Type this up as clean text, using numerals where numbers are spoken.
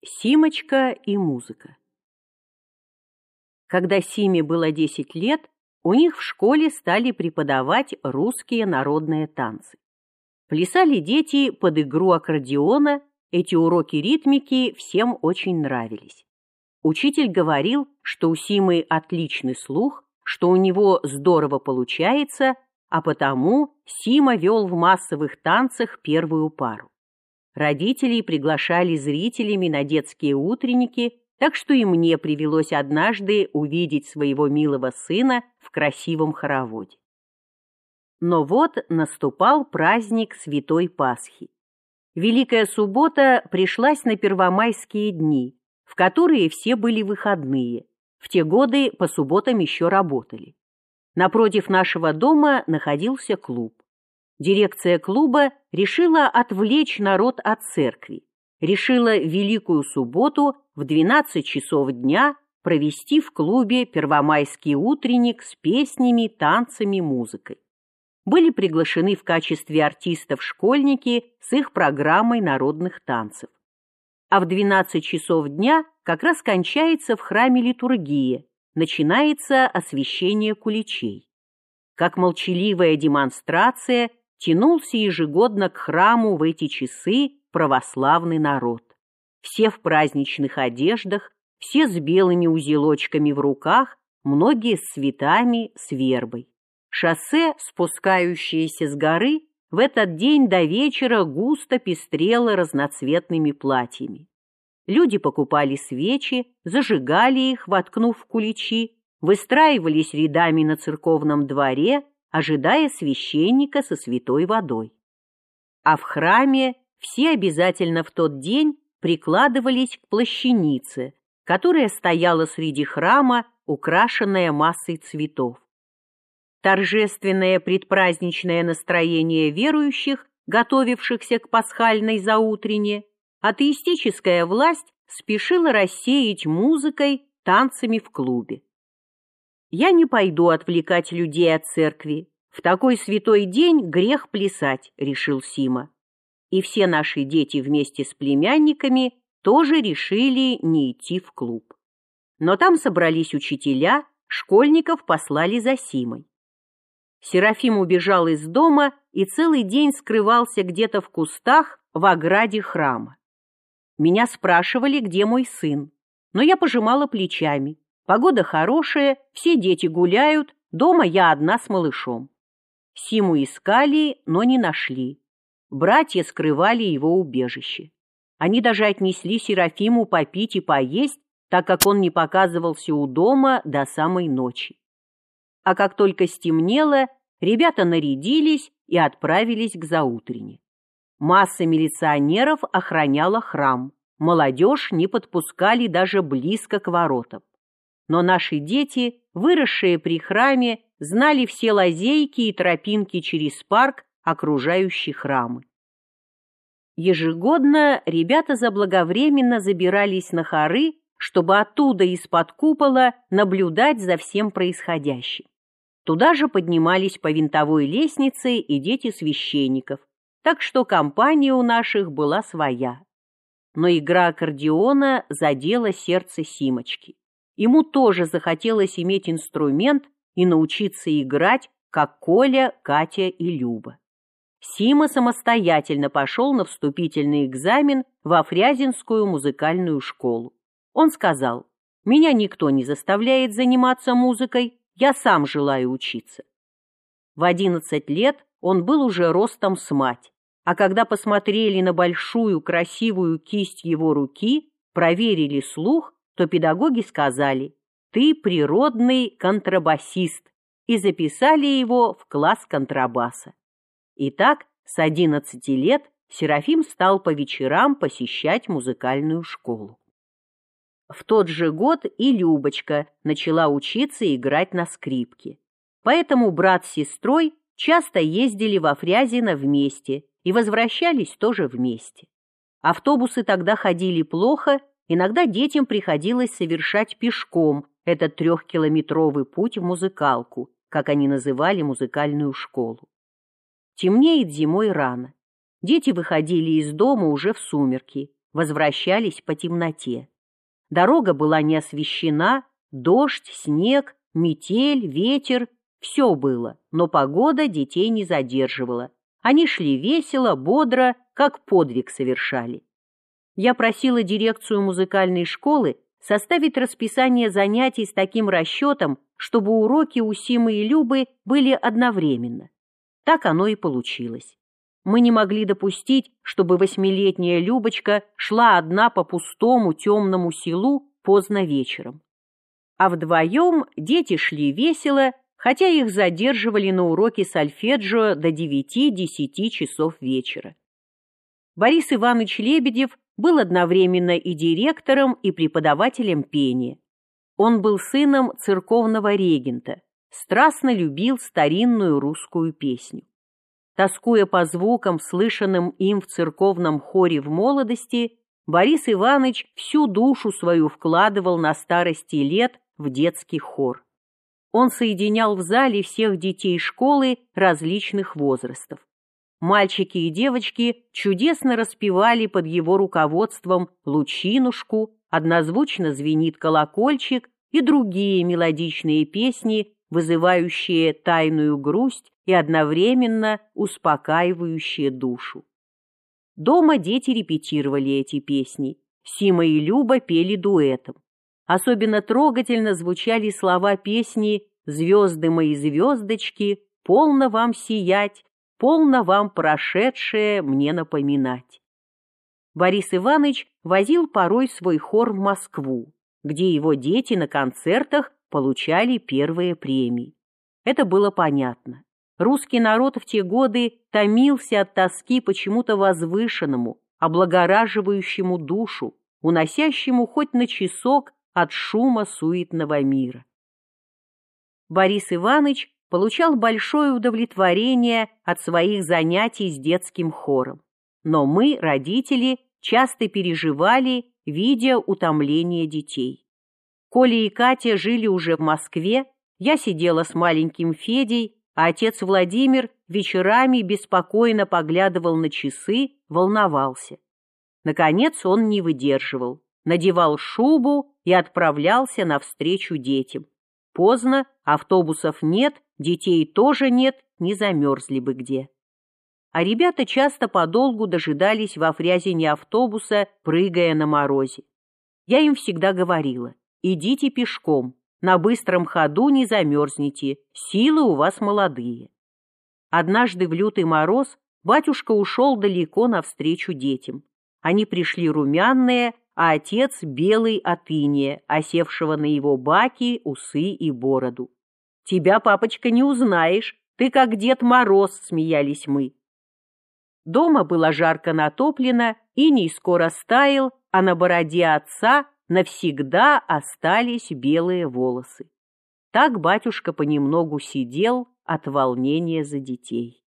Симочка и музыка. Когда Симе было 10 лет, у них в школе стали преподавать русские народные танцы. Плясали дети под игру аккордеона, эти уроки ритмики всем очень нравились. Учитель говорил, что у Симы отличный слух, что у него здорово получается, а потому Сима вел в массовых танцах первую пару. Родителей приглашали зрителями на детские утренники, так что и мне привелось однажды увидеть своего милого сына в красивом хороводе. Но вот наступал праздник Святой Пасхи. Великая суббота пришлась на первомайские дни, в которые все были выходные. В те годы по субботам еще работали. Напротив нашего дома находился клуб. Дирекция клуба решила отвлечь народ от церкви, решила Великую субботу в 12 часов дня провести в клубе первомайский утренник с песнями, танцами, музыкой. Были приглашены в качестве артистов школьники с их программой народных танцев. А в 12 часов дня как раз кончается в храме литургия, начинается освящение куличей. Как молчаливая демонстрация тянулся ежегодно к храму в эти часы православный народ. Все в праздничных одеждах, все с белыми узелочками в руках, многие с цветами, с вербой. Шоссе, спускающееся с горы, в этот день до вечера густо пестрело разноцветными платьями. Люди покупали свечи, зажигали их, воткнув в куличи, выстраивались рядами на церковном дворе, ожидая священника со святой водой. А в храме все обязательно в тот день прикладывались к плащанице, которая стояла среди храма, украшенная массой цветов. Торжественное предпраздничное настроение верующих, готовившихся к пасхальной заутрене, атеистическая власть спешила рассеять музыкой, танцами в клубе. «Я не пойду отвлекать людей от церкви. В такой святой день грех плясать», — решил Сима. И все наши дети вместе с племянниками тоже решили не идти в клуб. Но там собрались учителя, школьников послали за Симой. Серафим убежал из дома и целый день скрывался где-то в кустах в ограде храма. Меня спрашивали, где мой сын, но я пожимала плечами. Погода хорошая, все дети гуляют, дома я одна с малышом. Симу искали, но не нашли. Братья скрывали его убежище. Они даже отнесли Серафиму попить и поесть, так как он не показывался у дома до самой ночи. А как только стемнело, ребята нарядились и отправились к заутрене. Масса милиционеров охраняла храм. Молодежь не подпускали даже близко к воротам. Но наши дети, выросшие при храме, знали все лазейки и тропинки через парк, окружающий храмы. Ежегодно ребята заблаговременно забирались на хоры, чтобы оттуда из-под купола наблюдать за всем происходящим. Туда же поднимались по винтовой лестнице и дети священников, так что компания у наших была своя. Но игра аккордеона задела сердце Симочки. Ему тоже захотелось иметь инструмент и научиться играть, как Коля, Катя и Люба. Сима самостоятельно пошел на вступительный экзамен во Фрязинскую музыкальную школу. Он сказал: «Меня никто не заставляет заниматься музыкой, я сам желаю учиться». В 11 лет он был уже ростом с мать, а когда посмотрели на большую красивую кисть его руки, проверили слух, то педагоги сказали: «Ты природный контрабасист», и записали его в класс контрабаса. Итак, с 11 лет Серафим стал по вечерам посещать музыкальную школу. В тот же год и Любочка начала учиться играть на скрипке. Поэтому брат с сестрой часто ездили во Фрязино вместе и возвращались тоже вместе. Автобусы тогда ходили плохо, иногда детям приходилось совершать пешком этот 3-километровый путь в музыкалку, как они называли музыкальную школу. Темнеет зимой рано. Дети выходили из дома уже в сумерки, Возвращались по темноте. Дорога была не освещена, дождь, снег, метель, ветер — все было, но погода детей не задерживала. Они шли весело, бодро, как подвиг совершали. Я просила дирекцию музыкальной школы составить расписание занятий с таким расчетом, чтобы уроки у Симы и Любы были одновременно. Так оно и получилось. Мы не могли допустить, чтобы 8-летняя Любочка шла одна по пустому темному селу поздно вечером. А вдвоем дети шли весело, хотя их задерживали на уроке сольфеджио до 9-10 часов вечера. Борис Иванович Лебедев был одновременно и директором, и преподавателем пения. Он был сыном церковного регента, страстно любил старинную русскую песню. Тоскуя по звукам, слышанным им в церковном хоре в молодости, Борис Иванович всю душу свою вкладывал на старости лет в детский хор. Он соединял в зале всех детей школы различных возрастов. Мальчики и девочки чудесно распевали под его руководством «Лучинушку», «Однозвучно звенит колокольчик» и другие мелодичные песни, вызывающие тайную грусть и одновременно успокаивающие душу. Дома дети репетировали эти песни. Сима и Люба пели дуэтом. Особенно трогательно звучали слова песни «Звезды мои звездочки, полно вам сиять, полно вам прошедшее мне напоминать». Борис Иванович возил порой свой хор в Москву, где его дети на концертах получали первые премии. Это было понятно. Русский народ в те годы томился от тоски по чему-то возвышенному, облагораживающему душу, уносящему хоть на часок от шума суетного мира. Борис Иванович получал большое удовлетворение от своих занятий с детским хором. Но мы, родители, часто переживали, видя утомление детей. Коля и Катя жили уже в Москве, я сидела с маленьким Федей, а отец Владимир вечерами беспокойно поглядывал на часы, волновался. Наконец он не выдерживал, надевал шубу и отправлялся навстречу детям. Поздно, автобусов нет, детей тоже нет, не замерзли бы где. А ребята часто подолгу дожидались во Фрязине автобуса, прыгая на морозе. Я им всегда говорила: идите пешком, на быстром ходу не замерзнете, силы у вас молодые. Однажды в лютый мороз батюшка ушел далеко навстречу детям. Они пришли румяные, а отец белый от иния, осевшего на его баки, усы и бороду. «Тебя, папочка, не узнаешь, ты как Дед Мороз», — смеялись мы. Дома было жарко натоплено, иней скоро стаял, а на бороде отца навсегда остались белые волосы. Так батюшка понемногу сидел от волнения за детей.